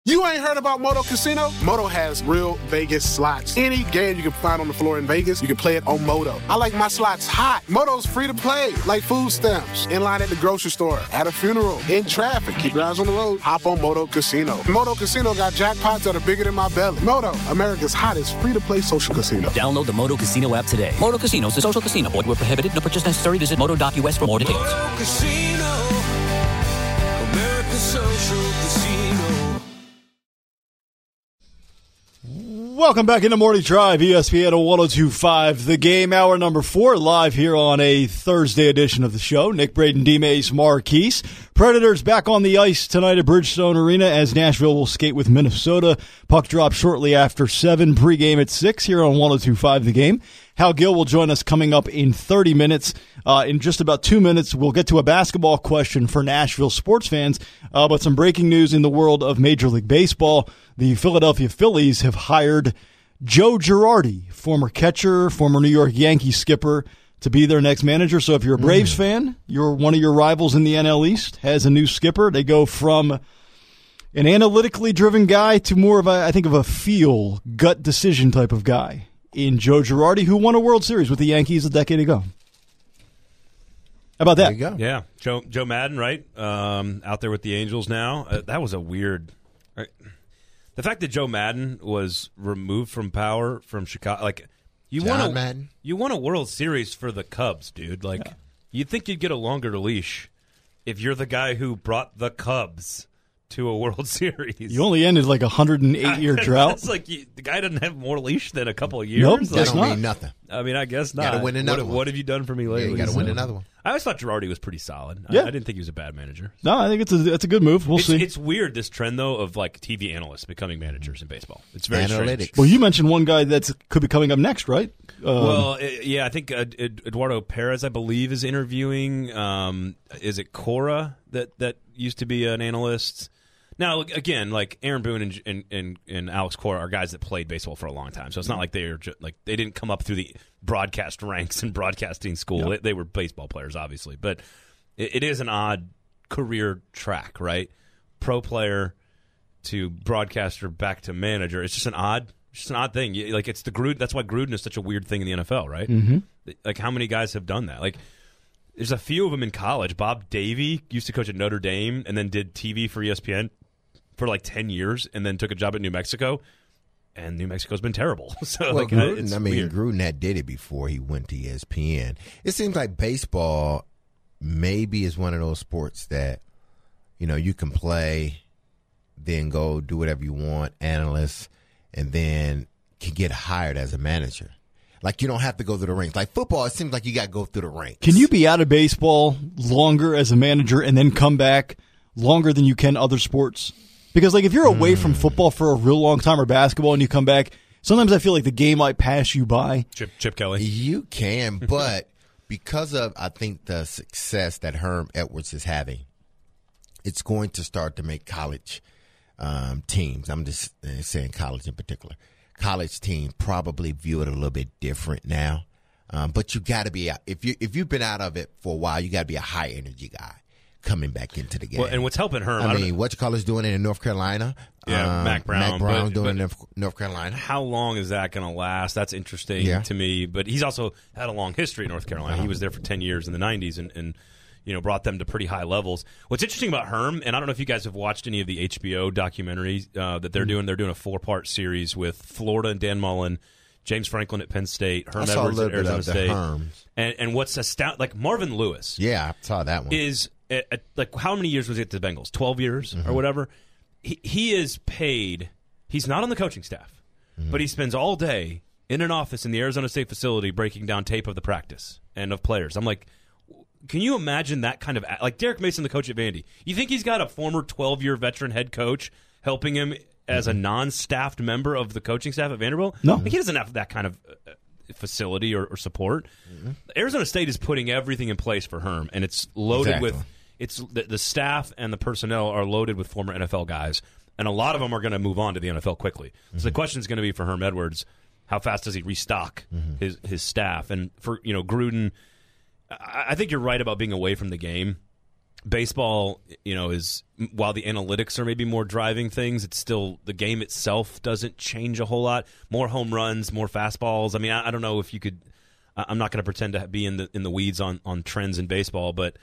You ain't heard about Moto Casino? Moto has real Vegas slots. Any game you can find on the floor in Vegas, you can play it on Moto. I like my slots hot. Moto's free to play, like food stamps, in line at the grocery store, at a funeral, in traffic. Keep your eyes on the road. Hop on Moto Casino. Moto Casino got jackpots that are bigger than my belly. Moto, America's hottest free-to-play social casino. Download the Moto Casino app today. Moto Casino is a social casino. Void where prohibited. No purchase necessary. Visit moto.us for more details. Moto Casino, America's social casino. Welcome back into Morning Drive, ESPN 102.5. The Game, hour number 4, live here on a Thursday edition of the show. Nick Braden, D-Mace, Marquise. Predators back on the ice tonight at Bridgestone Arena as Nashville will skate with Minnesota. Puck drop shortly after 7, pregame at 6 here on 102.5 The Game. Hal Gill will join us coming up in 30 minutes. In just about 2 minutes, we'll get to a basketball question for Nashville sports fans, but some breaking news in the world of Major League Baseball. The Philadelphia Phillies have hired Joe Girardi, former catcher, former New York Yankees skipper, to be their next manager. So if you're a Braves fan, one of your rivals in the NL East has a new skipper. They go from an analytically driven guy to more of a feel, gut decision type of guy in Joe Girardi, who won a World Series with the Yankees a decade ago. How about that? There you go. Yeah, Joe Madden, right? Out there with the Angels now. That was a weird. Right? The fact that Joe Madden was removed from power from Chicago, like you won a World Series for the Cubs, dude. Like you'd think you'd get a longer leash if you're the guy who brought the Cubs to a World Series. You only ended like a 108-year drought. It's like the guy doesn't have more leash than a couple of years. Nope, That don't mean nothing. I mean, I guess not. Got to win another one. What have you done for me lately? Yeah, you got to win another one. I always thought Girardi was pretty solid. Yeah. I didn't think he was a bad manager. No, I think it's a good move. We'll see. It's weird, this trend, though, of like TV analysts becoming managers in baseball. It's very Analytics. strange. Well, you mentioned one guy that could be coming up next, right? I think Eduardo Perez, I believe, is interviewing. Is it Cora that used to be an analyst? Now, again, like Aaron Boone and Alex Cora are guys that played baseball for a long time, so it's not like they didn't come up through the broadcast ranks in broadcasting school. Yep. They were baseball players, obviously, but it is an odd career track, right? Pro player to broadcaster back to manager. It's just an odd thing. It's the Gruden. That's why Gruden is such a weird thing in the NFL, right? Mm-hmm. Like how many guys have done that? Like there's a few of them in college. Bob Davie used to coach at Notre Dame and then did TV for ESPN for like 10 years and then took a job at New Mexico, and New Mexico's been terrible. So Gruden had did it before he went to ESPN. It seems like baseball maybe is one of those sports that, you can play, then go do whatever you want, analyst, and then can get hired as a manager. Like, you don't have to go through the ranks. Like football, it seems like you got to go through the ranks. Can you be out of baseball longer as a manager and then come back longer than you can other sports? Because, like, if you're away from football for a real long time or basketball and you come back, sometimes I feel like the game might pass you by. Chip Kelly. You can, but because of, I think, the success that Herm Edwards is having, it's going to start to make college teams, I'm just saying college in particular, college teams probably view it a little bit different now. But you got to be, if you've been out of it for a while, you got to be a high-energy guy coming back into the game. Well, and what's helping Herm? What you call is doing it in North Carolina. Yeah, Mac Brown. Doing it in North Carolina. How long is that going to last? That's interesting to me. But he's also had a long history in North Carolina. He was there for 10 years in the 90s and brought them to pretty high levels. What's interesting about Herm, and I don't know if you guys have watched any of the HBO documentaries that they're doing. They're doing a 4-part series with Florida and Dan Mullen, James Franklin at Penn State, Herm Edwards at Arizona State. And what's astounding, like Marvin Lewis. Yeah, I saw that one. Is like how many years was he at the Bengals? 12 years or whatever. He is paid. He's not on the coaching staff, but he spends all day in an office in the Arizona State facility breaking down tape of the practice and of players. I'm like, can you imagine that kind of like Derek Mason, the coach at Vandy? You think he's got a former 12-year veteran head coach helping him as a non-staffed member of the coaching staff at Vanderbilt? No, like, he doesn't have that kind of facility or support. Arizona State is putting everything in place for Herm, and it's loaded with. It's the staff and the personnel are loaded with former NFL guys, and a lot of them are going to move on to the NFL quickly. So the question is going to be for Herm Edwards, how fast does he restock his staff? And for Gruden, I think you're right about being away from the game. baseball, is while the analytics are maybe more driving things, it's still the game itself doesn't change a whole lot. More home runs, more fastballs. I mean, I don't know if you could. I'm not going to pretend to be in the weeds on trends in baseball, but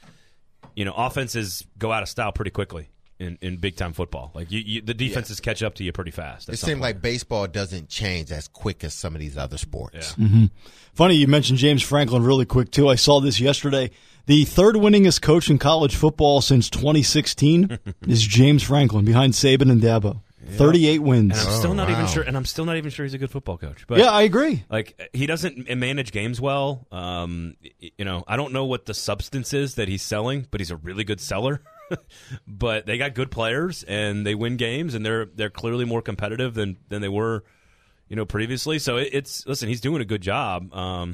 offenses go out of style pretty quickly in big time football. Like the defenses catch up to you pretty fast. It seems like baseball doesn't change as quick as some of these other sports. Yeah. Mm-hmm. Funny you mentioned James Franklin really quick too. I saw this yesterday. The third winningest coach in college football since 2016 is James Franklin, behind Saban and Dabo. 38 wins. And I'm still not even sure. And I'm still not even sure he's a good football coach. But yeah, I agree. Like, he doesn't manage games well. I don't know what the substance is that he's selling, but he's a really good seller. But they got good players and they win games, and they're clearly more competitive than they were, previously. So listen, he's doing a good job.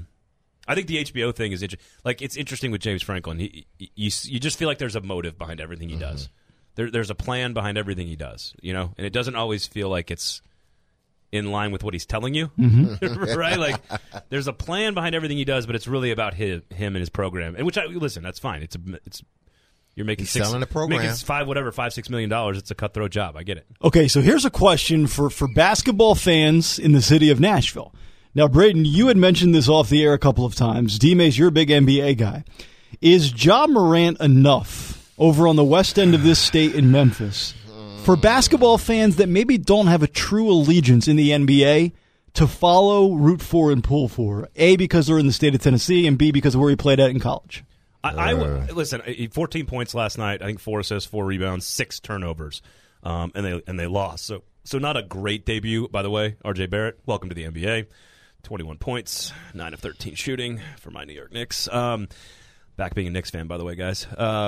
I think the HBO thing is it's interesting with James Franklin. You just feel like there's a motive behind everything he does. There's a plan behind everything he does, and it doesn't always feel like it's in line with what he's telling you, right? Like, there's a plan behind everything he does, but it's really about him and his program. And listen, that's fine. It's you're making selling a program. Making $5-6 million. It's a cutthroat job. I get it. Okay, so here's a question for basketball fans in the city of Nashville. Now, Braden, you had mentioned this off the air a couple of times. D-Mace, you're a big NBA guy. Is Ja Morant enough over on the west end of this state in Memphis for basketball fans that maybe don't have a true allegiance in the NBA to follow, root for, and pull for? A, because they're in the state of Tennessee, and B, because of where he played at in college. Listen, 14 points last night. I think 4 assists, 4 rebounds, 6 turnovers, and they lost. So not a great debut, by the way. RJ Barrett, welcome to the NBA. 21 points, 9 of 13 shooting for my New York Knicks. Back being a Knicks fan, by the way, guys.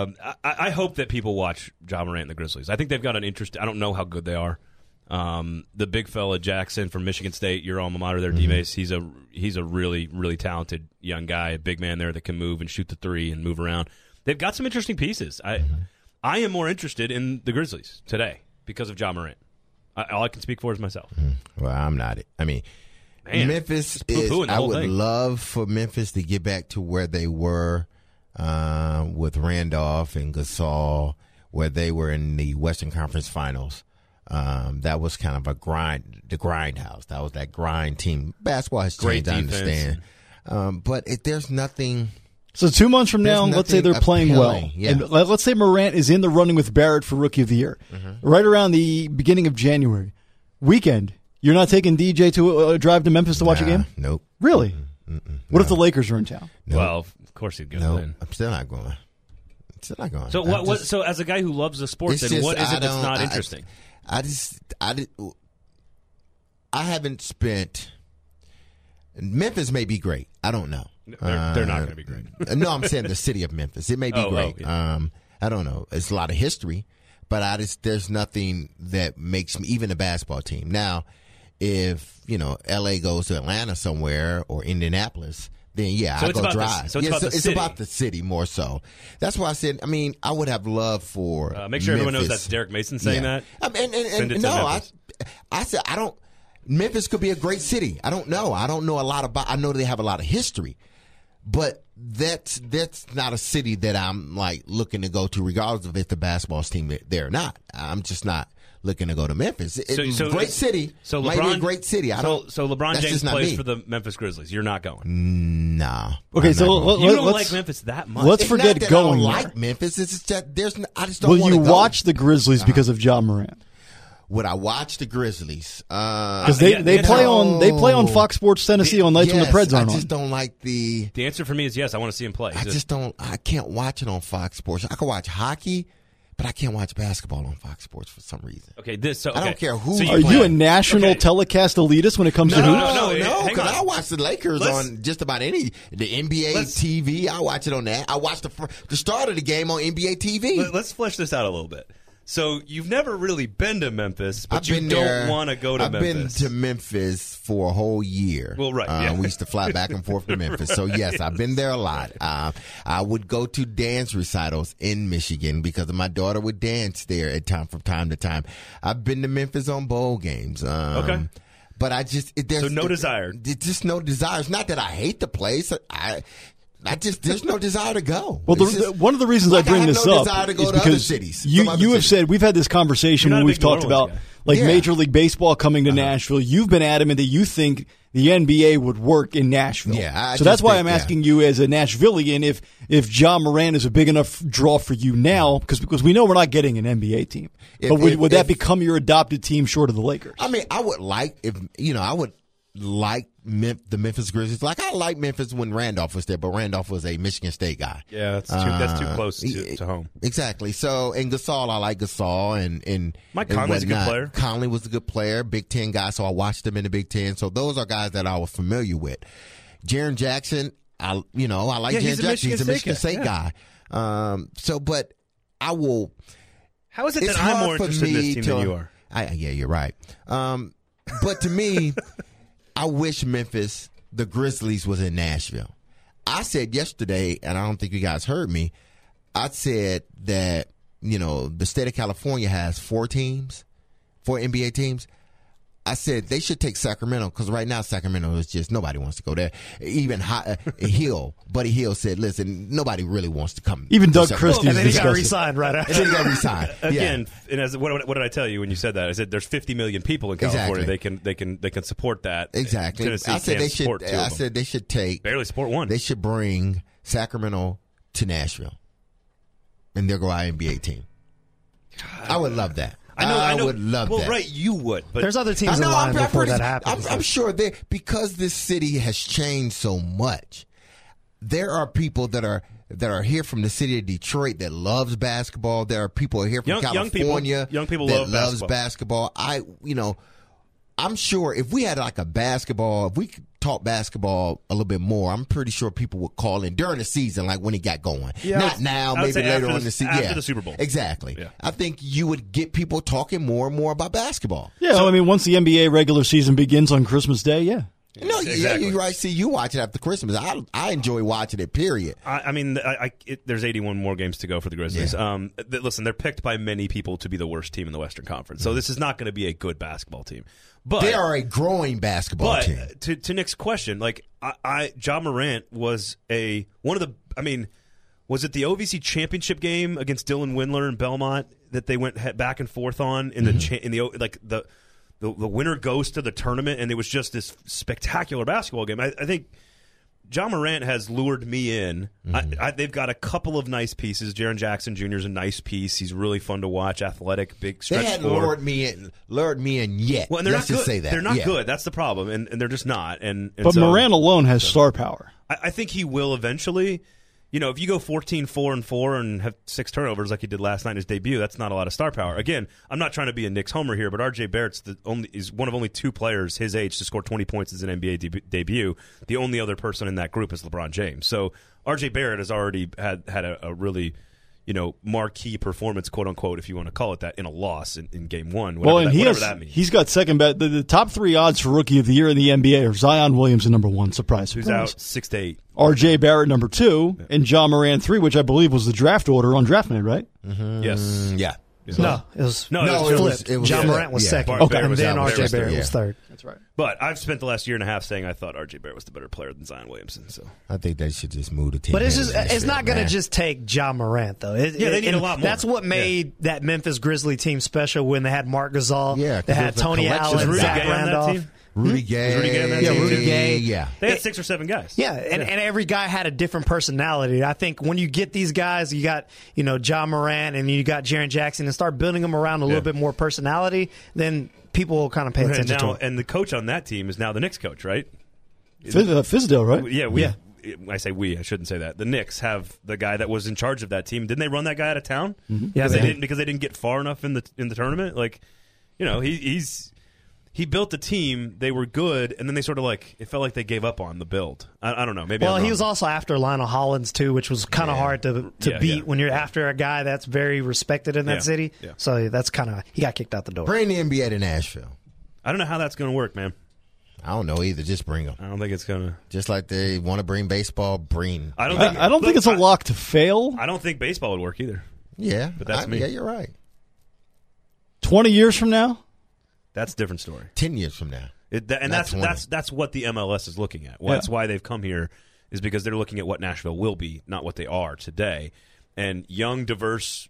I hope that people watch Ja Morant and the Grizzlies. I think they've got an interest. I don't know how good they are. The big fella Jackson from Michigan State, your alma mater there, D-Mace, he's a really, really talented young guy, a big man there that can move and shoot the three and move around. They've got some interesting pieces. I am more interested in the Grizzlies today because of Ja Morant. All I can speak for is myself. Well, I'm not. I mean, Man, Memphis is. I would love for Memphis to get back to where they were with Randolph and Gasol, where they were in the Western Conference Finals. That was kind of the grindhouse. That was that grind team. Basketball has changed, I understand. But there's nothing. So 2 months from now, let's say they're playing well. Yeah. And let's say Morant is in the running with Barrett for Rookie of the Year. Right around the beginning of January. Weekend, you're not taking DJ to a drive to Memphis to watch a game? Nope. Really? What if the Lakers are in town? Nope. Well, of course he'd go then. I'm still not going. So So as a guy who loves the sport, then what is it that's not interesting? I haven't spent. Memphis may be great. I don't know. They're not going to be great. No, I'm saying the city of Memphis. It may be great. Yeah. I don't know. It's a lot of history, but there's nothing that makes me, even a basketball team. Now, if LA goes to Atlanta somewhere or Indianapolis, then I go drive. It's about the city more so. That's why I said. I mean, I would have loved for. Make sure everyone knows that's Derek Mason saying that. I said I don't. Memphis could be a great city. I don't know. I don't know a lot about. I know they have a lot of history, but that's not a city that I'm like looking to go to, regardless of if the basketball team there or not. I'm just not looking to go to Memphis. So great city. So might be a great city. So LeBron James plays for the Memphis Grizzlies. You're not going. Nah. Okay, so you don't like Memphis that much. Let's forget going. I don't like Memphis. It's just I just don't want to go. Will you watch the Grizzlies because of Ja Morant? Would I watch the Grizzlies? Because they play on Fox Sports Tennessee on nights when the Preds aren't on. I just don't like the answer for me is yes. I want to see him play. I can't watch it on Fox Sports. I can watch hockey, but I can't watch basketball on Fox Sports for some reason. Okay, I don't care who. Are you a national telecast elitist when it comes to hoops? No. Because I watch the Lakers on just about the NBA TV. I watch it on that. I watch the start of the game on NBA TV. Let's flesh this out a little bit. So you've never really been to Memphis, but you don't want to go to Memphis. I've been to Memphis for a whole year. Well, right. We used to fly back and forth to Memphis. So, yes, I've been there a lot. I would go to dance recitals in Michigan because my daughter would dance there from time to time. I've been to Memphis on bowl games. Okay. But there's no desire. Just no desire. It's not that I hate the place. there's no desire to go. Well, one of the reasons I bring this up desire to go is to other because cities, you have said, we've had this conversation You're not when a we've big New talked Orleans about guy. Major League Baseball coming to Nashville. You've been adamant that you think the NBA would work in Nashville. Yeah, so that's why I'm asking you as a Nashvilleian if Ja Morant is a big enough draw for you now, because we know we're not getting an NBA team. But would that become your adopted team short of the Lakers? I mean, I would like the Memphis Grizzlies. Like, I like Memphis when Randolph was there, but Randolph was a Michigan State guy. Yeah, that's too close to home. Exactly. So, and Gasol, I like Gasol, and Mike Conley's a good player. Conley was a good player, Big Ten guy, so I watched him in the Big Ten. So those are guys that I was familiar with. Jaren Jackson, I like Jaren Jackson. He's a Michigan State guy. But I will. How is it that I'm more interested in this team than you are? Yeah, you're right. But to me, I wish Memphis, the Grizzlies, was in Nashville. I said yesterday, and I don't think you guys heard me, I said that, the state of California has 4 NBA teams. I said they should take Sacramento, because right now Sacramento is just, nobody wants to go there. Even Buddy Hill said, listen, nobody really wants to come. Even Doug Christie. And then he got re-signed right after. And then he got re-signed. Again, and what did I tell you when you said that? I said there's 50 million people in California. Exactly. They can support that. Exactly. Tennessee I said they should take barely support one. They should bring Sacramento to Nashville, and they'll go our NBA team. God, I would love that. I would love that. Well, right, you would. But there's other teams in line before that happens. I'm sure because this city has changed so much. There are people that are here from the city of Detroit that loves basketball. There are people here from California young people that loves basketball. I'm sure if we had if we could talk basketball a little bit more, I'm pretty sure people would call in during the season, like when it got going. Yeah, Not now, maybe later on in the season. After the Super Bowl. Exactly. Yeah. I think you would get people talking more and more about basketball. Yeah, once the NBA regular season begins on Christmas Day, yeah. No, exactly. Yeah, you're right. See, you watch it after Christmas. I enjoy watching it, period. There's 81 more games to go for the Grizzlies. Yeah. Listen, they're picked by many people to be the worst team in the Western Conference. So this is not going to be a good basketball team. But they are a growing basketball team. To Nick's question, Ja Morant was was it the OVC championship game against Dylan Windler and Belmont that they went back and forth on in the winner goes to the tournament, and it was just this spectacular basketball game. I think Ja Morant has lured me in. They've got a couple of nice pieces. Jaren Jackson Jr. is a nice piece. He's really fun to watch, athletic, big stretch. They hadn't lured me in yet. Well, and they're Let's not just good. say that. They're not good. That's the problem, and they're just not. But so, Morant alone has star power. I think he will eventually. If you go 14-4-4 and have 6 turnovers like he did last night in his debut, that's not a lot of star power. Again, I'm not trying to be a Knicks homer here, but R.J. Barrett's is one of only 2 players his age to score 20 points as an NBA debut. The only other person in that group is LeBron James. So R.J. Barrett has already had a really marquee performance, quote unquote, if you want to call it that, in a loss in game 1. That means. He's got second best. The top 3 odds for Rookie of the Year in the NBA are Zion Williamson number 1. Surprise. Who's out 6-8. R.J. Barrett number 2, and Ja Morant 3, which I believe was the draft order on DraftNet, right? Mm-hmm. Yes. Yeah. No, it was flipped. Ja Morant was second, and then R.J. Barrett was third. That's right. But I've spent the last year and a half saying I thought R.J. Barrett was the better player than Zion Williamson. So I think they should just move the team. But it's not going to just take Ja Morant, though. They need a lot more. That's what made that Memphis Grizzly team special when they had Marc Gasol. Yeah, they had Tony Allen, Zach Randolph. Rudy Gay. Was Rudy Gay on that team? Rudy Gay. Yeah. They had 6 or 7 guys. Yeah, and every guy had a different personality. I think when you get these guys, you got Ja Morant and you got Jaren Jackson, and start building them around a little bit more personality, then people will kind of pay attention to it. And the coach on that team is now the Knicks coach, right? Fizdale, right? Yeah, I say we. I shouldn't say that. The Knicks have the guy that was in charge of that team. Didn't they run that guy out of town? Mm-hmm. Yeah, because they didn't get far enough in the tournament. He built the team. They were good, and then they sort of it felt like they gave up on the build. I don't know. Maybe. Well, he was also after Lionel Hollins too, which was kind of hard to beat when you're after a guy that's very respected in that city. Yeah. So that's he got kicked out the door. Bring the NBA to Nashville. I don't know how that's going to work, man. I don't know either. Just bring them. I don't think it's going to. Just like they want to bring baseball, bring. I don't think it's a lock to fail. I don't think baseball would work either. Yeah, but that's me. Yeah, you're right. 20 years from now. That's a different story. 10 years from now. That's what the MLS is looking at. Well, that's why they've come here is because they're looking at what Nashville will be, not what they are today. And young, diverse,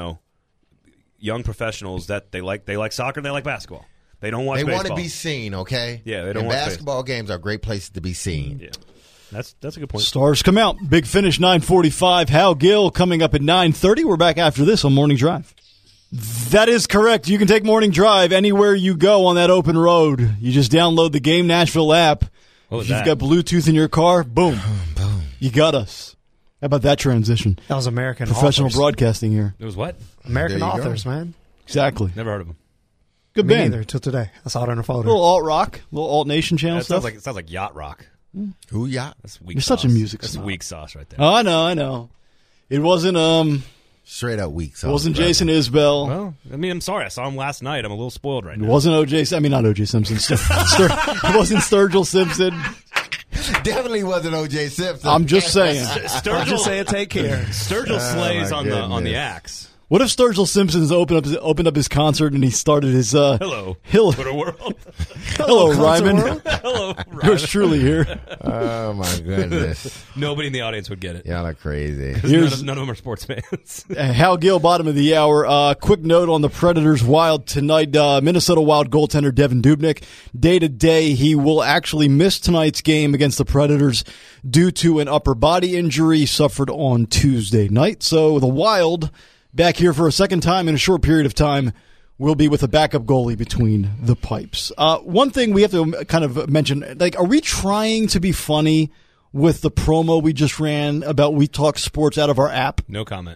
young professionals that they like soccer, they like basketball. They don't watch baseball. They want to be seen, okay? Yeah, they don't watch basketball games are great places to be seen. Yeah. That's a good point. Stars come out. Big finish, 9:45. Hal Gill coming up at 9:30. We're back after this on Morning Drive. That is correct. You can take Morning Drive anywhere you go on that open road. You just download the Game Nashville app. If you've got Bluetooth in your car, boom. You got us. How about that transition? That was American Professional authors. broadcasting here. It was what? American There you authors, go. man. Exactly. Never heard of them. Good Me band. neither, till today. I saw it on a A photo. little alt rock, a little alt nation channel It stuff. sounds like yacht rock. Who ya? That's weak. You're sauce. such a music That's snob. weak sauce right there. Oh, I know. It wasn't Straight up weak. it wasn't Jason Isbell. Well, I mean, I'm sorry. I saw him last night. I'm a little spoiled right It now. wasn't OJ. I mean, not OJ Simpson. It wasn't Sturgill Simpson. Definitely wasn't O.J. Simpson. I'm just saying. I'm just saying, take care. Sturgill slays my on the goodness. axe. What if Sturgill Simpson's opened up his concert and he started his Hello, Twitter world. Hello Ryman. Hello, Yours truly here. Oh, my goodness. Nobody in the audience would get it. Y'all are crazy. Here's None of them are sports fans. Hal Gill, bottom of the hour. Quick note on the Predators Wild tonight. Minnesota Wild goaltender Devin Dubnyk. Day to day, he will actually miss tonight's game against the Predators due to an upper body injury suffered on Tuesday night. So the Wild, back here for a second time in a short period of time, will be with a backup goalie between the pipes. One thing we have to kind of mention, are we trying to be funny with the promo we just ran about We Talk Sports out of our app? No comment.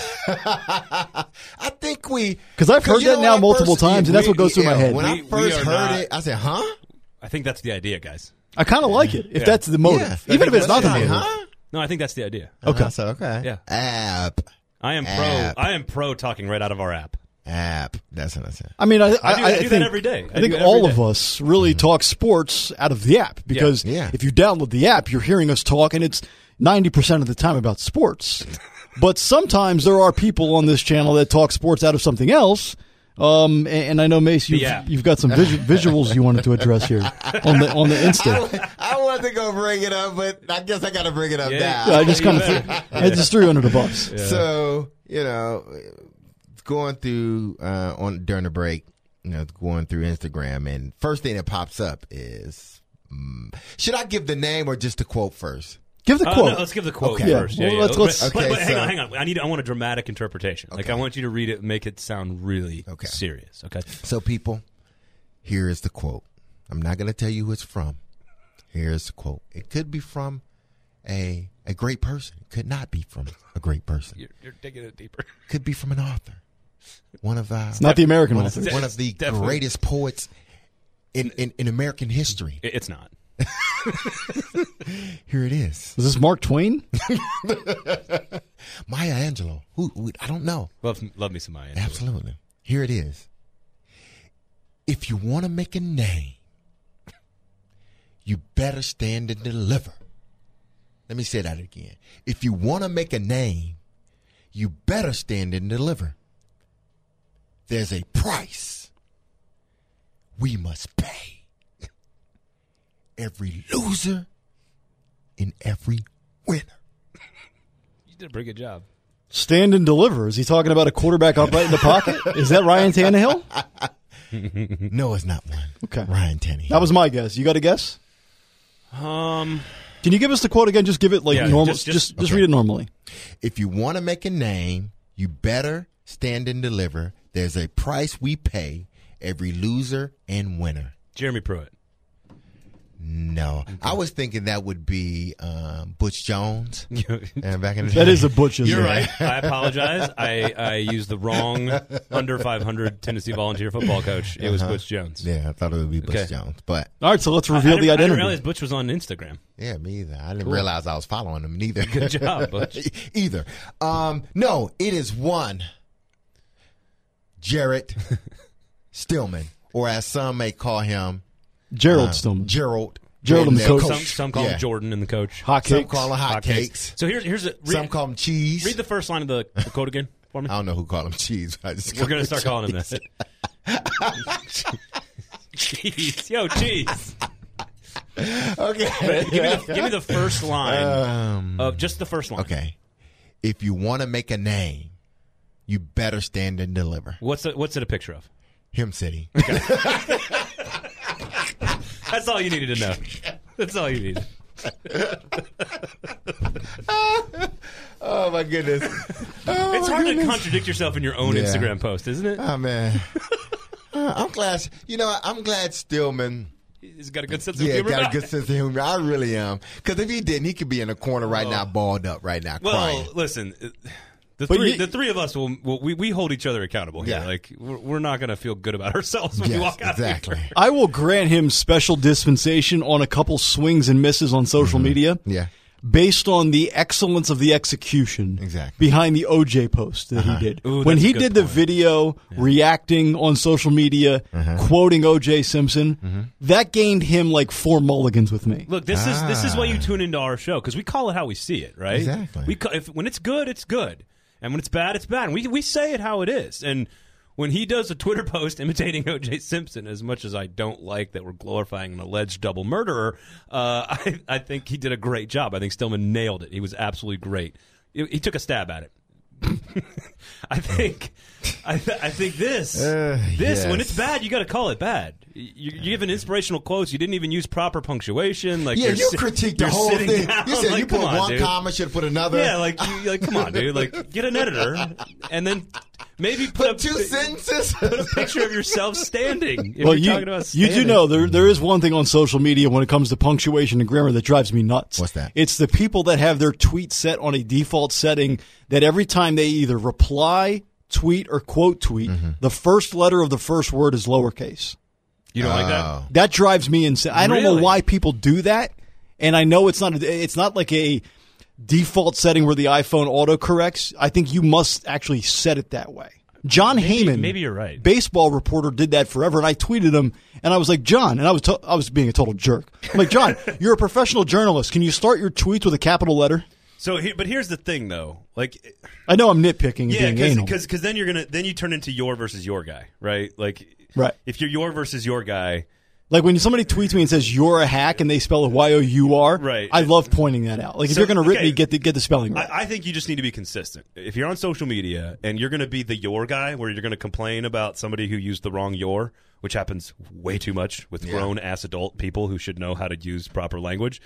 I think because I've heard that now multiple times, and that's what goes through my head. When I We first are heard not- it, I said, huh? I think that's the idea, guys. I kind of like it, if Yeah. that's the motive. Yeah. Even if it's not the Yeah, motive. huh? No, I think that's the idea. Okay. So, okay. Yeah. App. I am App. pro. I am pro talking right out of our app. App. That's what I said. I mean, I I do think that every day. I think do it all every of day. us really talk sports out of the app because Yeah. if you download the app, you're hearing us talk, and it's 90% of the time about sports. But sometimes there are people on this channel that talk sports out of something else. And I know, Mace, you've got some visuals you wanted to address here on the Insta. I wanted to go bring it up, but I guess I got to bring it up Yeah. now. Yeah, I just kind of I just threw you under the bus. So, going through during the break, going through Instagram, and first thing that pops up is, should I give the name or just the quote first? Give the quote. No, let's give the quote Okay. first. Yeah, Yeah, well, yeah. let's- Okay, but so- hang on. I want a dramatic interpretation. Like, I want you to read it and make it sound really Okay. serious. Okay. So, people, here is the quote. I'm not going to tell you who it's from. Here's the quote. It could be from a great person. It could not be from a great person. You're digging it deeper. Could be from an author. One of It's not the American one author. of, one of the Definitely. greatest poets in American history. It's not. Here it is. Was this Mark Twain? Maya Angelou. Who I don't know. Love me some Maya Angelou. Absolutely. Here it is. If you want to make a name, you better stand and deliver. Let me say that again. If you want to make a name, you better stand and deliver. There's a price we must pay. Every loser and every winner. You did a pretty good job. Stand and deliver. Is he talking about a quarterback upright in the pocket? Is that Ryan Tannehill? No, it's not one. Okay. Ryan Tannehill. That was my guess. You got a guess? Can you give us the quote again? Just give it like Yeah, normal. just- Just read it normally. If you want to make a name, you better stand and deliver. There's a price we pay, every loser and winner. Jeremy Pruitt. No. I was thinking that would be Butch Jones. And back in the That day. is a Butch. isn't You're it? right. I apologize. I used the wrong under 500 Tennessee volunteer football coach. It was Butch Jones. Yeah, I thought it would be Butch Okay. Jones. But, All right, so let's reveal the I didn't identity. realize Butch was on Instagram. yeah, me either. I didn't realize I was following him neither. Good job, Butch. Either. No, it is one Jarrett Stillman, or as some may call him, Gerald Stillman. Gerald. Gerald and the coach. Some call him Jordan and the coach. Hot Some cakes. call him hot cakes. So here's a Some call him cheese. read the first line of the quote again for me. I don't know who called him cheese. But I just We're call gonna him start calling him cheese. that. Cheese, yo, cheese. Okay. Give me the first line of just the first line. Okay. If you want to make a name, you better stand and deliver. What's it a picture of? Him City. That's all you needed to know. That's all you needed. Oh my goodness. It's hard to contradict yourself in your own Instagram post, isn't it? Oh man. I'm glad. I'm glad Stillman. He's got a good sense of humor. Yeah, got a good sense of humor. I really am. Because if he didn't, he could be in a corner right now, balled up right now, crying. Well, listen. The three of us we hold each other accountable here. Yeah. Like we're not going to feel good about ourselves when we walk out. Exactly. Here. I will grant him special dispensation on a couple swings and misses on social media. Yeah. Based on the excellence of the execution behind the OJ post that he did. Ooh, when he did did the video reacting on social media, quoting OJ Simpson, that gained him like 4 mulligans with me. Look, this is why you tune into our show, because we call it how we see it, right? Exactly. When it's good, it's good. And when it's bad, it's bad. And we say it how it is. And when he does a Twitter post imitating O.J. Simpson, as much as I don't like that we're glorifying an alleged double murderer, I think he did a great job. I think Stillman nailed it. He was absolutely great. He took a stab at it. I think this when it's bad, you got to call it bad. You're giving inspirational quotes. You didn't even use proper punctuation. Like you critiqued the whole thing. Down. You said like, you put one dude. comma, should have put another. Yeah, like come on, dude. Like get an editor and then maybe put 2 sentences. Put a picture of yourself standing. Well, you do know there is one thing on social media when it comes to punctuation and grammar that drives me nuts. What's that? It's the people that have their tweets set on a default setting that every time they either reply, tweet, or quote tweet, the first letter of the first word is lowercase. You don't like that? That drives me insane. I don't know why people do that, and I know it's not like a default setting where the iPhone autocorrects. I think you must actually set it that way. John Heyman, maybe you're right. Baseball reporter, did that forever, and I tweeted him, and I was like, John, and I was being a total jerk. I'm like, John, you're a professional journalist. Can you start your tweets with a capital letter? So, but here's the thing, though. Like, I know I'm nitpicking. Yeah, because then you turn into your versus your guy, right? Like, right. If you're your versus your guy. Like when somebody tweets me and says you're a hack and they spell it Y-O-U-R, right. I love pointing that out. Like if you're going to rip me, get the spelling right. I think you just need to be consistent. If you're on social media and you're going to be the your guy where you're going to complain about somebody who used the wrong your, which happens way too much with grown-ass adult people who should know how to use proper language,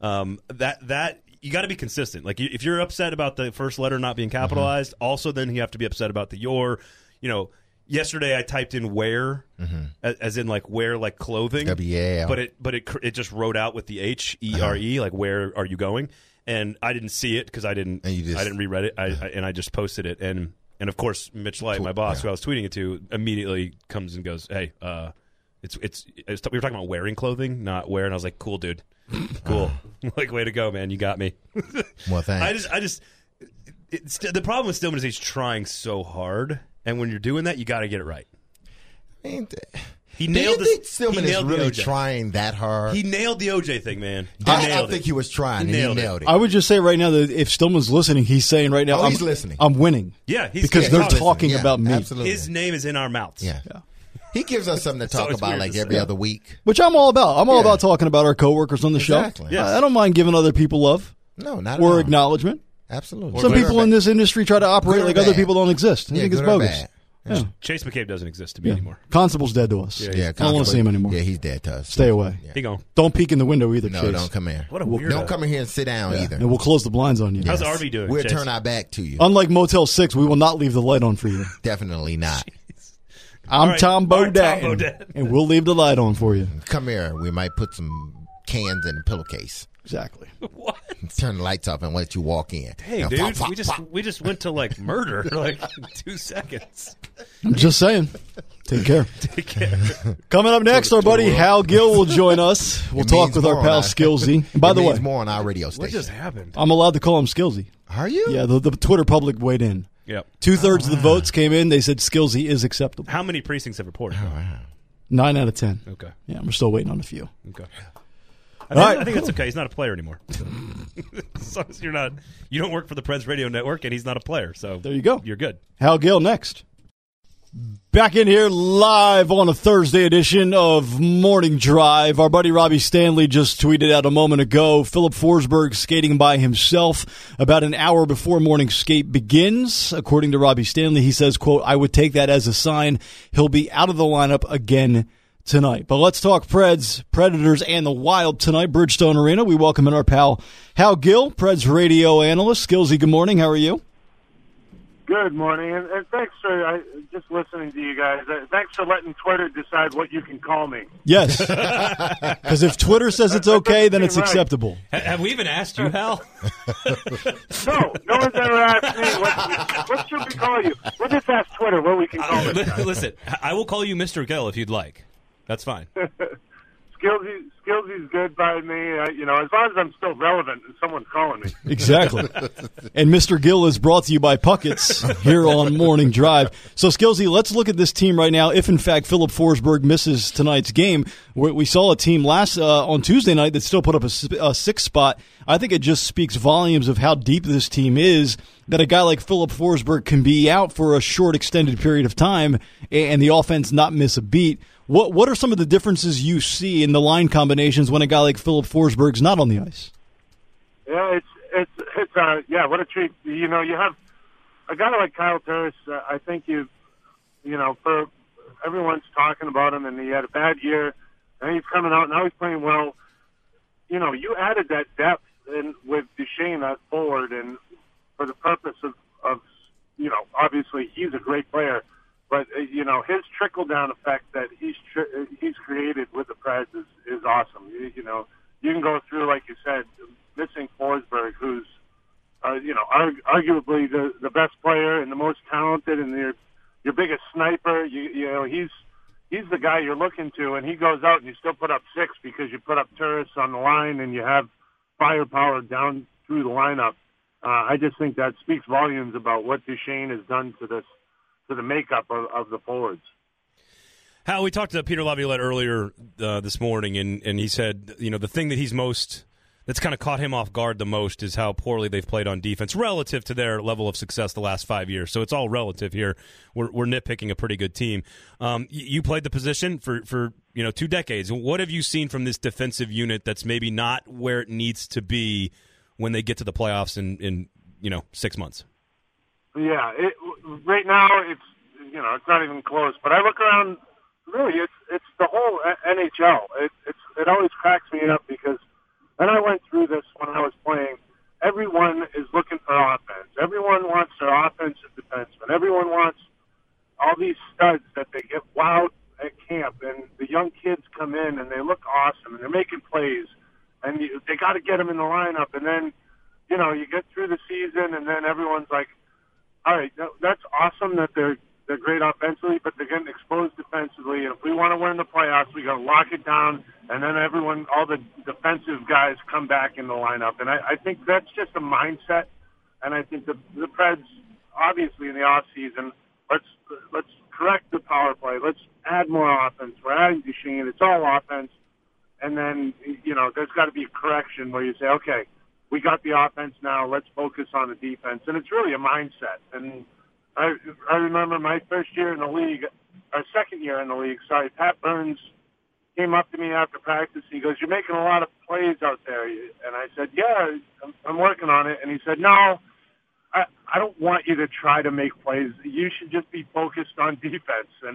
that you got to be consistent. Like if you're upset about the first letter not being capitalized, also then you have to be upset about the your, Yesterday I typed in wear, as in like wear like clothing, W-A-L. but it just wrote out with the H-E-R-E, like where are you going? And I didn't see it because I didn't reread it. And I just posted it, and of course Mitch Light, my boss, who I was tweeting it to, immediately comes and goes, "Hey, we were talking about wearing clothing, not wear." And I was like, "Cool, dude, cool, like way to go, man, you got me." Well, thanks. The problem with Stillman is he's trying so hard. And when you're doing that, you got to get it right. He nailed Do you think Stillman is really trying that hard? He nailed the OJ thing, man. I think he was trying, and he nailed it. I would just say right now that if Stillman's listening, he's saying right now, he's listening. I'm winning. Yeah, because they're talking about me. Absolutely. His name is in our mouths. Yeah. He gives us something to talk about like every other week. Which I'm all about. I'm all about talking about our coworkers on the show. Yes. I don't mind giving other people love. No, not at all. Or acknowledgement. Absolutely. Some people in this industry try to operate like other people don't exist. I think it's bogus. Yeah. Chase McCabe doesn't exist to me anymore. Constable's dead to us. I don't want to see him anymore. Yeah, he's dead to us. Stay away. He gone. Don't peek in the window either, No, Chase. don't come here. What a weirdo. Don't come in here and sit down either. And we'll close the blinds on you. How's RV doing, We'll Chase? turn our back to you. Unlike Motel 6, we will not leave the light on for you. Definitely not. I'm right. Tom Bodine, and we'll leave the light on for you. Come here. We might put some cans in the pillowcase. Exactly. What? Turn the lights off and let you walk in. Hey, now, dude, we just went to like murder like 2 seconds. I'm just saying. Take care. Take care. Coming up next, our buddy Hal Gill will join us. We'll talk with our pal Skillsy. And by the way, more on our radio station. What just happened? I'm allowed to call him Skillsy. Are you? Yeah, the Twitter public weighed in. Yep. 2/3 of the votes came in. They said Skillsy is acceptable. How many precincts have reported? 9 out of 10. Okay. Yeah, we're still waiting on a few. Okay. I think that's okay. He's not a player anymore. As long as you don't work for the Preds Radio Network, and he's not a player. So there you go. You're good. Hal Gill next. Back in here live on a Thursday edition of Morning Drive. Our buddy Robbie Stanley just tweeted out a moment ago, Philip Forsberg skating by himself about an hour before morning skate begins. According to Robbie Stanley, he says, quote, I would take that as a sign he'll be out of the lineup again tonight. But let's talk Preds, Predators, and the Wild tonight. Bridgestone Arena. We welcome in our pal Hal Gill, Preds radio analyst. Skillsy, good morning. How are you? Good morning, and thanks for just listening to you guys. Thanks for letting Twitter decide what you can call me. Yes, because if Twitter says it's okay, then it's acceptable. Have we even asked you, Hal? No one's ever asked me what should we call you. We'll just ask Twitter what we can call it. Listen, I will call you Mr. Gill if you'd like. That's fine. Skillsy's good by me, as long as I'm still relevant and someone's calling me. Exactly. And Mr. Gill is brought to you by Puckett's here on Morning Drive. So, Skillsy, let's look at this team right now. If, in fact, Philip Forsberg misses tonight's game, we saw a team on Tuesday night that still put up a sixth spot. I think it just speaks volumes of how deep this team is, that a guy like Philip Forsberg can be out for a short, extended period of time and the offense not miss a beat. What are some of the differences you see in the line combinations when a guy like Philip Forsberg's not on the ice? Yeah, it's what a treat. You have a guy like Kyle Turris. I think for everyone's talking about him, and he had a bad year, and he's coming out now. He's playing well. You added that depth in with Duchesne at forward, and for the purpose of obviously he's a great player. But his trickle down effect that he's created with the Preds is awesome. You can go through, like you said, missing Forsberg, who's arguably the best player and the most talented and your biggest sniper. He's the guy you're looking to, and he goes out and you still put up 6 because you put up Turris on the line and you have firepower down through the lineup. I just think that speaks volumes about what Duchesne has done to the makeup of the forwards. Hal, we talked to Peter Laviolette earlier this morning, and he said, the thing that that's kind of caught him off guard the most is how poorly they've played on defense relative to their level of success the last 5 years. So it's all relative here. We're nitpicking a pretty good team. You played the position for 2 decades. What have you seen from this defensive unit that's maybe not where it needs to be when they get to the playoffs in 6 months? Yeah, right now it's not even close. But I look around, really, it's the whole NHL. It always cracks me up because, and I went through this when I was playing. Everyone is looking for offense. Everyone wants their offensive defenseman. Everyone wants all these studs that they get wowed at camp, and the young kids come in and they look awesome and they're making plays, and they got to get them in the lineup. And then you get through the season, and then everyone's like, all right, that's awesome that they're great offensively, but they're getting exposed defensively. And if we want to win the playoffs, we got to lock it down. And then all the defensive guys come back in the lineup. And I think that's just a mindset. And I think the Preds, obviously in the off season, let's correct the power play. Let's add more offense. We're adding Duchesne. It's all offense. And then there's got to be a correction where you say, okay, we got the offense now. Let's focus on the defense. And it's really a mindset. And I remember my first year in the league, or second year in the league, Pat Burns came up to me after practice. He goes, you're making a lot of plays out there. And I said, yeah, I'm working on it. And he said, no, I don't want you to try to make plays. You should just be focused on defense. And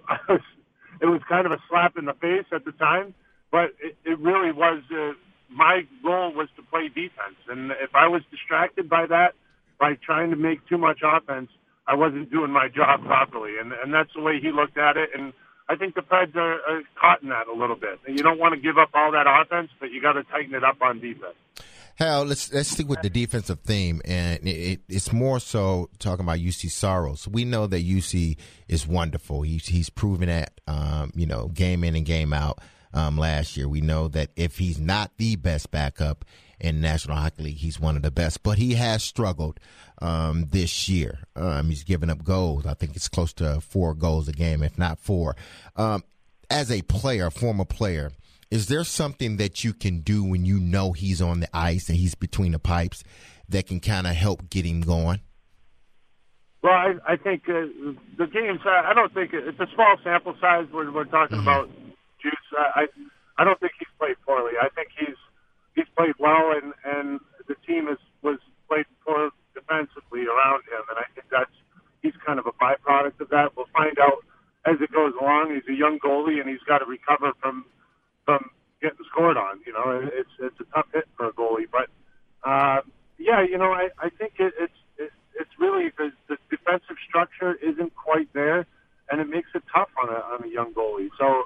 it was kind of a slap in the face at the time, but it really was my goal was to play defense. And if I was distracted by that, by trying to make too much offense, I wasn't doing my job properly. And that's the way he looked at it. And I think the Preds are caught in that a little bit. And you don't want to give up all that offense, but you got to tighten it up on defense. Hal, let's stick with the defensive theme, and it's more so talking about UC Saros. We know that UC is wonderful. He's proven that, game in and game out. Last year, we know that if he's not the best backup in National Hockey League, he's one of the best. But he has struggled this year. He's given up goals. I think it's close to 4 goals a game, if not 4. As a player, a former player, is there something that you can do when you know he's on the ice and he's between the pipes that can kind of help get him going? Well, I think the games. I don't think it's a small sample size. We're talking about Juice. I don't think he's played poorly. I think he's played well, and the team was played poor defensively around him, and I think he's kind of a byproduct of that. We'll find out as it goes along. He's a young goalie, and he's got to recover from getting scored on. You know, it's a tough hit for a goalie, but yeah, you know, I think it's really the defensive structure isn't quite there, and it makes it tough on a young goalie. So,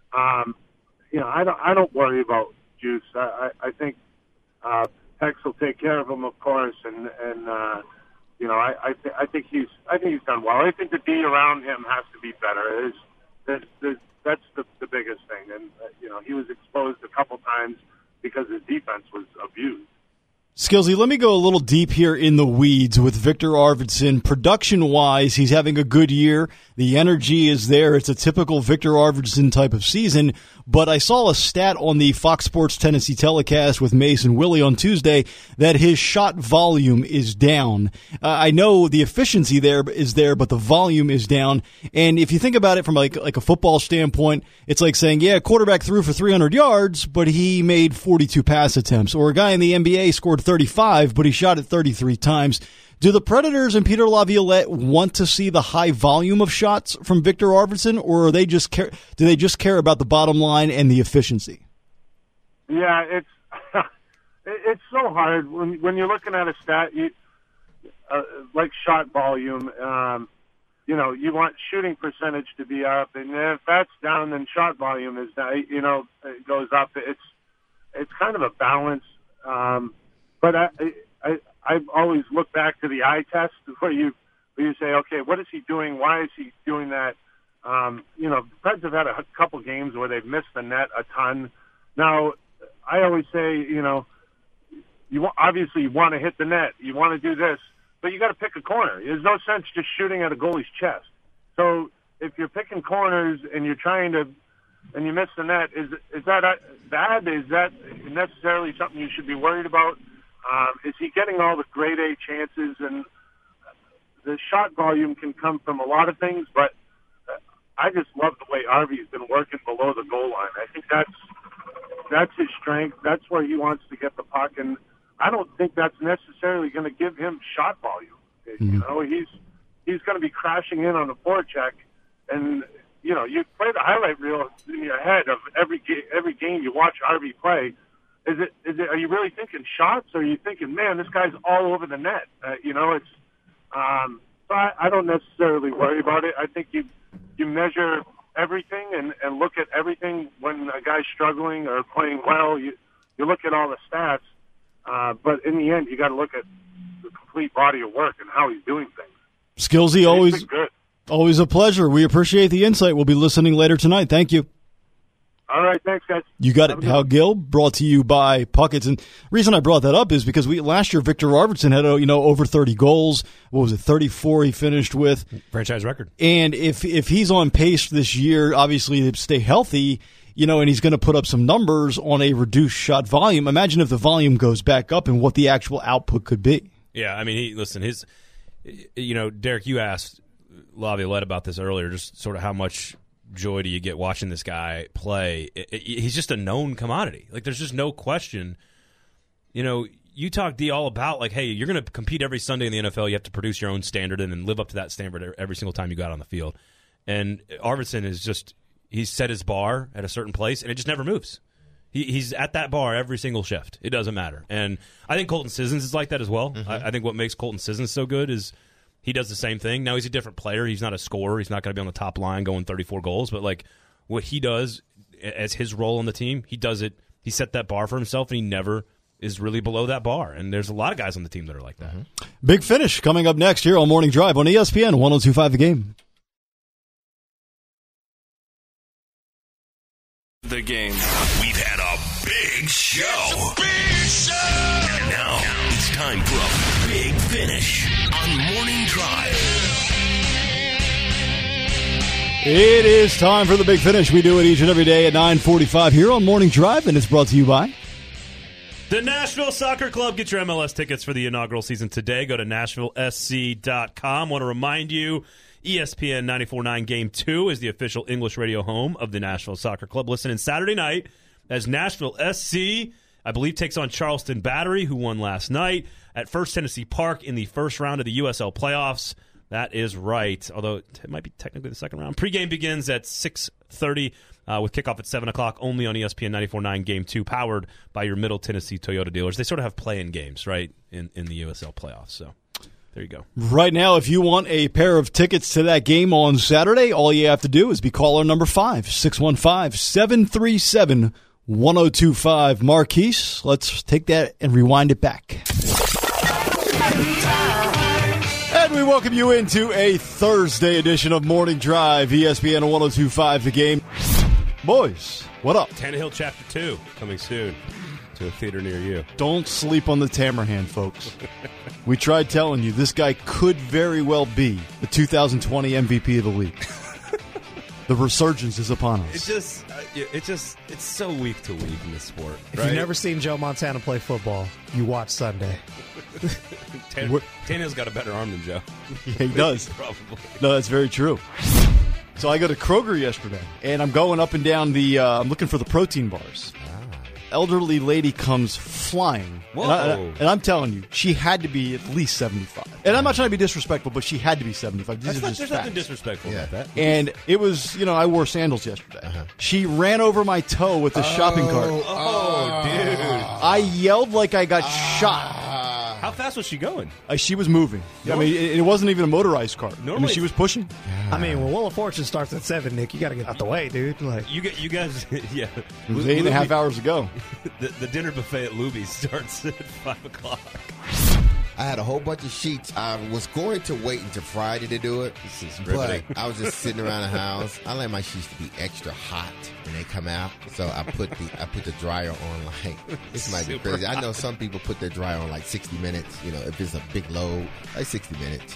you know, I don't worry about Juice. I think Pex will take care of him, of course, and you know, I think he's done well. I think the D around him has to be better. That's the biggest thing, and you know, he was exposed a couple times because his defense was abused. Skillsy, let me go a little deep here in the weeds with Victor Arvidsson. Production-wise, he's having a good year. The energy is there. It's a typical Victor Arvidsson type of season. But I saw a stat on the Fox Sports Tennessee telecast with Mason Willie on Tuesday that his shot volume is down. I know the efficiency there is there, but the volume is down. And if you think about it from like a football standpoint, it's like saying, yeah, a quarterback threw for 300 yards, but he made 42 pass attempts. Or a guy in the NBA scored 35, but he shot it 33 times. Do the Predators and Peter Laviolette want to see the high volume of shots from Victor Arvidsson, or are they just do they just care about the bottom line and the efficiency? Yeah, it's so hard when you're looking at a stat like shot volume. You know, you want shooting percentage to be up, and if that's down, then shot volume is down. You know, it goes up. It's kind of a balance. But I've always looked back to the eye test where you say, okay, what is he doing? Why is he doing that? You know, the Preds have had a couple games where they've missed the net a ton. Now, I always say, you know, obviously you want to hit the net. You want to do this, but you got to pick a corner. There's no sense just shooting at a goalie's chest. So if you're picking corners and you're trying to, and you miss the net, is that bad? Is that necessarily something you should be worried about? Is he getting all the grade A chances? And the shot volume can come from a lot of things, but I just love the way Arvy's been working below the goal line. I think that's his strength. That's where he wants to get the puck, and I don't think that's necessarily going to give him shot volume. Mm-hmm. You know, he's going to be crashing in on a forecheck, and you know, you play the highlight reel in your head of every game you watch Arvy play. Is it? Are you really thinking shots, or are you thinking, man, this guy's all over the net? You know, it's. So I don't necessarily worry about it. I think you measure everything and look at everything when a guy's struggling or playing well. You look at all the stats, but in the end, you got to look at the complete body of work and how he's doing things. Skillsy, always a pleasure. We appreciate the insight. We'll be listening later tonight. Thank you. All right, thanks, guys. You got it. Hal Gill, brought to you by Puckets. And the reason I brought that up is because last year Victor Arvidsson had over 30 goals. What was it, 34 he finished with? Franchise record. And if he's on pace this year, obviously to stay healthy, and he's going to put up some numbers on a reduced shot volume. Imagine if the volume goes back up and what the actual output could be. Yeah, I mean, Derek, you asked Laviolette about this earlier, just sort of how much joy do you get watching this guy play? He's just a known commodity. Like, there's just no question. You talk D all about, like, hey, you're going to compete every Sunday in the NFL. You have to produce your own standard and then live up to that standard every single time you go out on the field. And Arvidsson is just, he's set his bar at a certain place, and it just never moves. He's at that bar every single shift. It doesn't matter. And I think Colton Sissons is like that as well. Mm-hmm. I think what makes Colton Sissons so good is he does the same thing. Now, he's a different player. He's not a scorer. He's not going to be on the top line going 34 goals. But, like, what he does as his role on the team, he does it. He set that bar for himself, and he never is really below that bar. And there's a lot of guys on the team that are like that. Mm-hmm. Big Finish coming up next here on Morning Drive on ESPN 102.5 The Game. The Game. We've had a big show. And now it's time for a big finish on Morning Drive. It is time for the Big Finish. We do it each and every day at 9:45 here on Morning Drive, and it's brought to you by The Nashville Soccer Club. Get your MLS tickets for the inaugural season today. Go to NashvilleSC.com. Want to remind you, ESPN 94.9 Game 2 is the official English radio home of the Nashville Soccer Club. Listen in Saturday night as Nashville SC, I believe, takes on Charleston Battery, who won last night, at First Tennessee Park in the first round of the USL playoffs. That is right, although it might be technically the second round. Pregame begins at 6:30 with kickoff at 7 o'clock, only on ESPN 94.9 Game 2, powered by your Middle Tennessee Toyota dealers. They sort of have play-in games, right, in the USL playoffs, so there you go. Right now, if you want a pair of tickets to that game on Saturday, all you have to do is be caller number 5, 615-737-1025. Marquise, let's take that and rewind it back. And we welcome you into a Thursday edition of Morning Drive, ESPN 102.5 The Game. Boys, what up? Tannehill Chapter 2 coming soon to a theater near you. Don't sleep on the Tamerhan, folks. We tried telling you this guy could very well be the 2020 MVP of the league. The resurgence is upon us. It's so week to week in this sport. If you've never seen Joe Montana play football, you watch Sunday. Tannehill's got a better arm than Joe. Yeah, he does. Probably. No, that's very true. So I go to Kroger yesterday, and I'm going up and down I'm looking for the protein bars. Elderly lady comes flying. Whoa. And I'm telling you, she had to be at least 75. And I'm not trying to be disrespectful, but she had to be 75. There's nothing disrespectful about that. And it was, I wore sandals yesterday. She ran over my toe with the shopping cart. Oh, dude. I yelled like I got shot. How fast was she going? She was moving. I mean, it wasn't even a motorized car. Normally, she was pushing. I mean, when Wheel of Fortune starts at 7, Nick, you got to get out the way, dude. Like you guys, yeah. It was 8.5 hours ago. The dinner buffet at Luby's starts at 5 o'clock. I had a whole bunch of sheets. I was going to wait until Friday to do it, but I was just sitting around the house. I like my sheets to be extra hot when they come out, so I put the dryer on like this might be crazy. I know some people put their dryer on like 60 minutes. If it's a big load, like 60 minutes.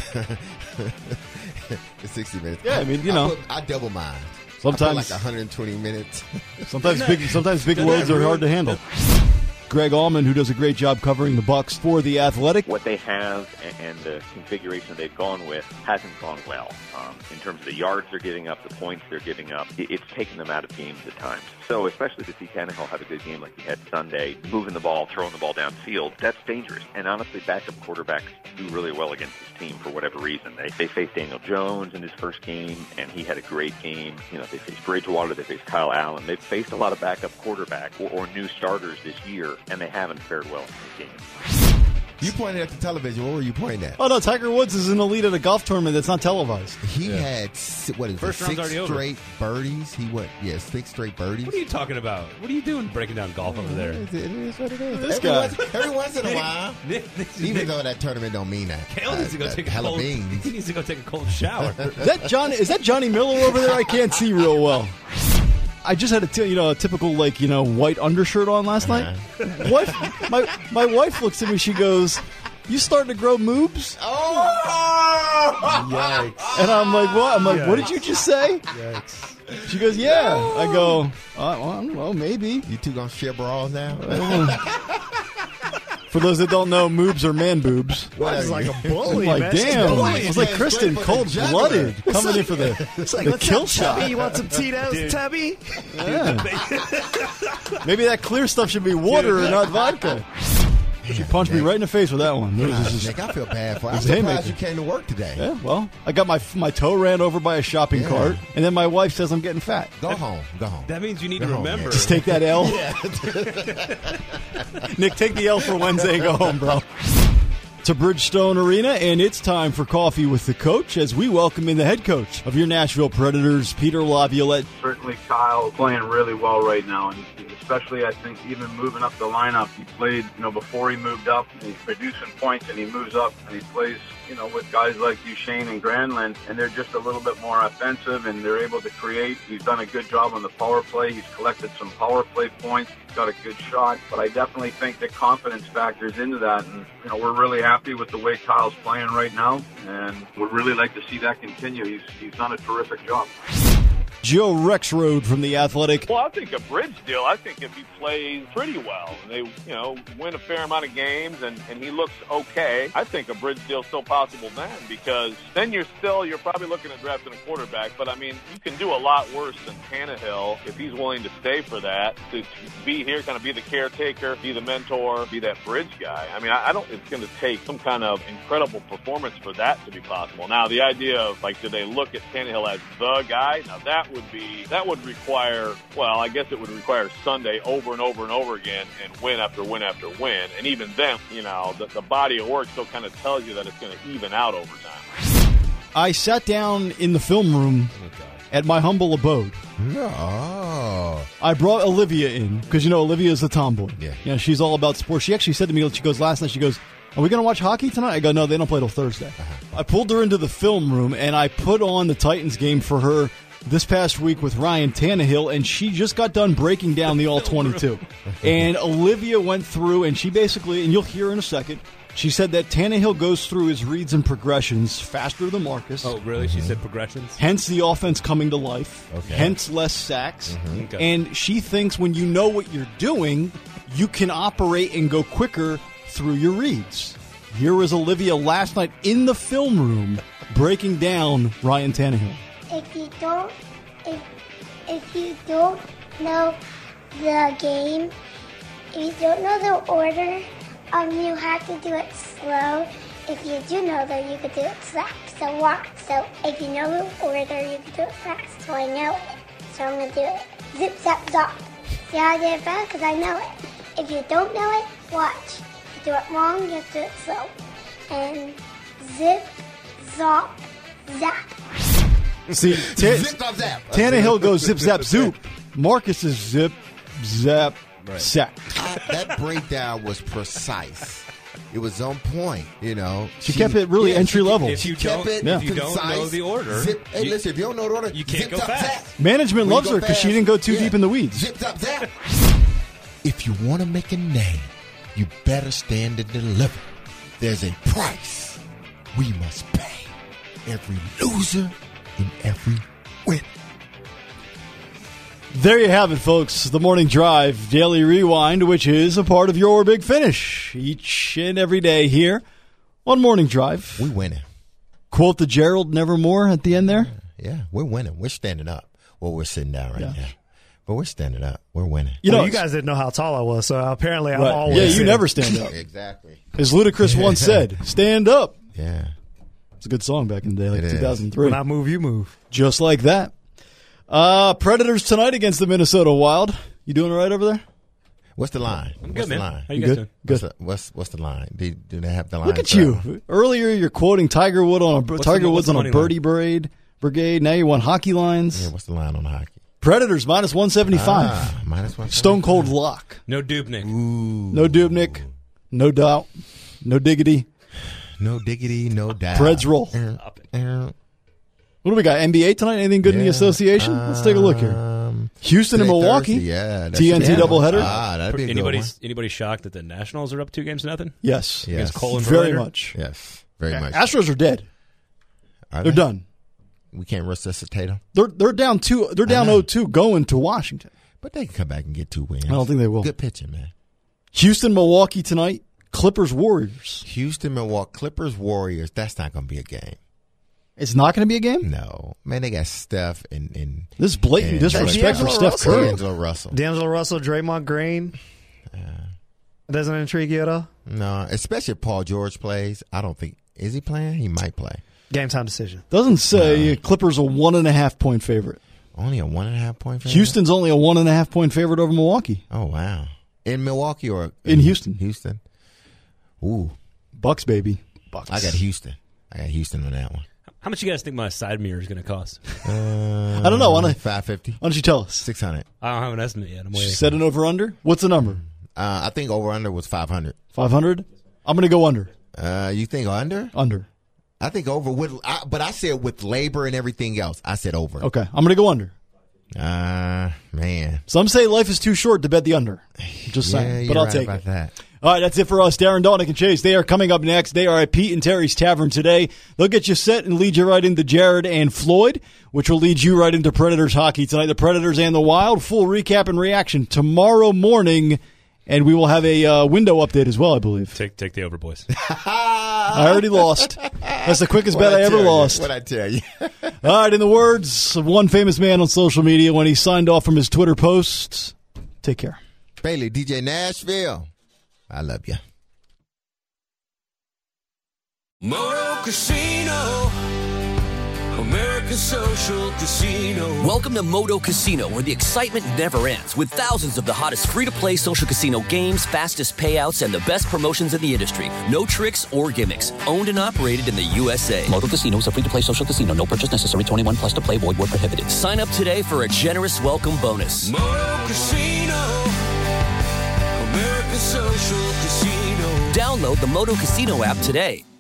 It's 60 minutes. Yeah, I mean, I double mine. Sometimes like 120 minutes. Sometimes big loads are hard to handle. Greg Allman, who does a great job covering the Bucks for The Athletic. What they have and the configuration they've gone with hasn't gone well. In terms of the yards they're giving up, the points they're giving up, it's taken them out of games at times. So especially to see Tannehill have a good game like he had Sunday, moving the ball, throwing the ball downfield, that's dangerous. And honestly, backup quarterbacks do really well against this team for whatever reason. They faced Daniel Jones in his first game, and he had a great game. They faced Bridgewater, they faced Kyle Allen. They've faced a lot of backup quarterbacks or new starters this year, and they haven't fared well in these games. You pointed at the television. What were you pointing at? Oh, no, Tiger Woods is an elite at a golf tournament that's not televised. He had, six straight birdies? He went, 6 straight birdies. What are you talking about? What are you doing breaking down golf over there? It is what it is. This guy. Every once in a while. Even though that tournament don't mean that. Kale needs to go take a cold. He needs to go take a cold shower. Is that Johnny Miller over there? I can't see real well. I just had a typical white undershirt on last night. My wife looks at me. She goes, "You starting to grow moobs?" Oh! Yikes! And I'm like, "What?" I'm like, Yikes. "What did you just say?" Yikes. She goes, "Yeah." No. I go, "Well, maybe." You two gonna share bras now? For those that don't know, moobs are man boobs. That's like a bully, I'm like, man. damn. I was like, Kristen, cold-blooded, coming in for the kill shot. Tubby? You want some Tito's, Tubby? Yeah. Maybe that clear stuff should be water and not vodka. She punched me right in the face with that one. Nick, I feel bad for you. I'm surprised you came to work today. Yeah, well, I got my toe ran over by a shopping cart, and then my wife says I'm getting fat. Go home. That means you need to remember. Just take that L. Nick, take the L for Wednesday and go home, bro. To Bridgestone Arena, and it's time for Coffee with the Coach as we welcome in the head coach of your Nashville Predators, Peter Laviolette. Certainly Kyle playing really well right now, and especially I think even moving up the lineup. He played, before he moved up, he's producing points, and he moves up, and he plays, with guys like Duchesne and Granlund, and they're just a little bit more offensive, and they're able to create. He's done a good job on the power play. He's collected some power play points. He's got a good shot, but I definitely think the confidence factors into that, and, we're really happy with the way Kyle's playing right now, and would really like to see that continue. He's done a terrific job. Joe Rexrode from The Athletic. Well, I think a bridge deal. I think if he plays pretty well and they, win a fair amount of games and he looks okay, I think a bridge deal is still possible then, because then you're probably looking at drafting a quarterback. But I mean, you can do a lot worse than Tannehill if he's willing to stay for that, to be here, kind of be the caretaker, be the mentor, be that bridge guy. I mean, I don't think it's going to take some kind of incredible performance for that to be possible. Now, the idea of, do they look at Tannehill as the guy? Now, that would require, I guess it would require Sunday over and over and over again and win after win after win. And even then, the body of work still kind of tells you that it's going to even out over time. I sat down in the film room at my humble abode. No. I brought Olivia in because, Olivia is the tomboy. Yeah. She's all about sports. She actually said to me, she goes, last night, she goes, are we going to watch hockey tonight? I go, no, they don't play till Thursday. I pulled her into the film room, and I put on the Titans game for her this past week with Ryan Tannehill, and she just got done breaking down the All-22. And Olivia went through, and she basically, and you'll hear in a second, she said that Tannehill goes through his reads and progressions faster than Marcus. Oh, really? She said progressions? Hence the offense coming to life. Okay. Hence less sacks. Okay. And she thinks when you know what you're doing, you can operate and go quicker through your reads. Here was Olivia last night in the film room breaking down Ryan Tannehill. If you don't know the game, if you don't know the order, you have to do it slow. If you do know, though, you could do it fast. So if you know the order, you can do it fast. So I know it. So I'm going to do it. Zip, zap, zop. See how I did it fast? Because I know it. If you don't know it, watch. If you do it wrong, you have to do it slow. And zip, zop, zap. See, Zip, zap, zap. Tannehill goes zip, zap, zoop. Marcus is zip, zap, sack. That breakdown was precise. It was on point, She kept it really entry level. If you don't know the order. Listen, if you don't know the order, you can't go fast. Zap. Management loves her because she didn't go too deep in the weeds. Zip, zap, zap. If you want to make a name, you better stand and deliver. There's a price we must pay. Every loser and every winner. There you have it, folks. The Morning Drive Daily Rewind, which is a part of your Big Finish each and every day here on Morning Drive. We winning. Quote the Gerald Nevermore at the end there. Yeah, we're winning. We're standing up. Well, we're sitting down right now. But we're standing up. We're winning. You guys didn't know how tall I was, so apparently I'm always you sitting. never stand up. Exactly. As Ludacris once said, stand up. Yeah. It's a good song back in the day, like It is. 2003. When I move, you move. Just like that. Predators tonight against the Minnesota Wild. You doing all right over there? What's the line? I'm What's good, the man. line? How you guys doing? Good. What's the line? Do they have the line? Look at you. Earlier you're quoting Tiger Woods on a birdie brigade. Now you want hockey lines. Yeah, what's the line on the hockey? Predators minus 175. Minus 175. Stone cold lock. No Dubnik. No Dubnik. No doubt. No diggity. No diggity, no doubt. Preds roll. What do we got? NBA tonight? Anything good in the association? Let's take a look here. Houston and Milwaukee. Thursday, yeah. TNT doubleheader. That'd be a good one. Anybody shocked that the Nationals are up 2-0? Yes. Yes. Cole and Very Verlander? much. Yes. Very much. Astros are dead. Are They're they? done. We can't resuscitate them. They're down 2. They're down 0-2 going to Washington. But they can come back and get 2 wins. I don't think they will. Good pitching, man. Houston, Milwaukee tonight. Clippers, Warriors. Houston, Milwaukee, Clippers, Warriors. That's not going to be a game. It's not going to be a game? No. Man, they got Steph and this is blatant disrespect for Steph Curry. D'Angelo Russell. D'Angelo Russell, Draymond Green. Doesn't intrigue you at all? No, especially if Paul George plays. I don't think. Is he playing? He might play. Game time decision. Doesn't say Clippers a 1.5 point favorite. Only a 1.5 point favorite? Houston's only a 1.5 point favorite over Milwaukee. Oh, wow. In Milwaukee or? In Houston. Houston. Ooh. Bucks, baby. Bucks. I got Houston on that one. How much you guys think my side mirror is going to cost? I don't know. $550. Why don't you tell us? $600. I don't have an estimate yet. I'm waiting. Set an over-under? What's the number? I think over-under was 500. 500? I'm going to go under. You think under? Under. I think over. But I said with labor and everything else, I said over. Okay. I'm going to go under. Man. Some say life is too short to bet the under. Just saying. Yeah, But I'll right take about it. That. All right, that's it for us. Darren, Dawn, and Chase, they are coming up next. They are at Pete and Terry's Tavern today. They'll get you set and lead you right into Jared and Floyd, which will lead you right into Predators hockey tonight. The Predators and the Wild. Full recap and reaction tomorrow morning, and we will have a window update as well, I believe. Take the over, boys. I already lost. That's the quickest bet I ever lost. What'd I tell you? All right, in the words of one famous man on social media when he signed off from his Twitter posts, take care. Bailey, DJ Nashville. I love you. Moto Casino, America's social casino. Welcome to Moto Casino, where the excitement never ends, with thousands of the hottest free-to-play social casino games, fastest payouts, and the best promotions in the industry. No tricks or gimmicks. Owned and operated in the USA. Moto Casino is a free-to-play social casino. No purchase necessary. 21 plus to play. Void where prohibited. Sign up today for a generous welcome bonus. Moto Casino, America's social casino. Download the Moto Casino app today.